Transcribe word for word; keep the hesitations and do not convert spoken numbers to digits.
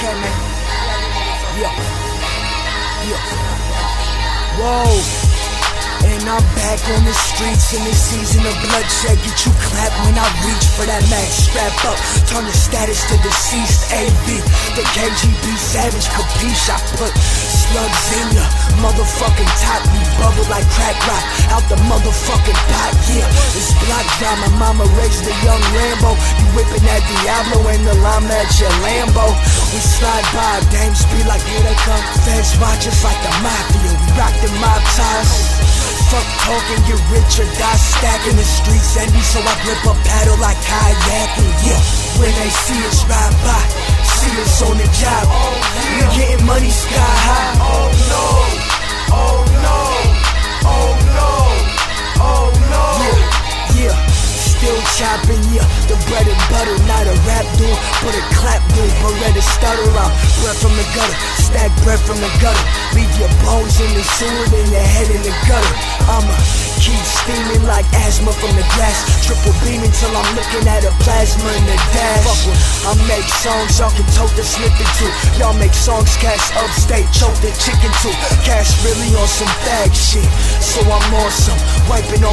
Okay, man. Yeah. Yeah. Whoa. And I'm back on the streets in this season of bloodshed. Get you clapped when I reach for that mag. Strap up, turn the status to deceased. A V, the K G B savage, capiche. I put slugs in ya motherfucking top. We bubble like crack rock out the motherfucking pot. Yeah, this block dry. My mama raised a young Rambo. You whipping that Diablo and the llama at your Lambo. We slide by, dame speed like here they come. Feds watch us like the mafia. We rock the mob ties. Fuck talking, get rich or die stacking. The streets envy, so I grip a paddle like kayaking. Yeah, when they see us ride by, see us on the job. Oh, yeah. We getting money sky high. Oh no, oh no, oh no, oh no. Yeah, yeah, still chopping, yeah. The bread and butter, not a rap dude, but a clap dude. Beretta stutter out, breath from the gutter, stack breath from the gutter. Leave your bones in the sewer, then your head in the gutter. I'ma keep steaming like asthma from the grass. Triple beaming till I'm looking at a plasma in the dash. Fuck with, I make songs y'all can tote the sniffing to. Y'all make songs cash upstate, choke the chicken too. Cash really on some fag shit, so I'm awesome. Wiping on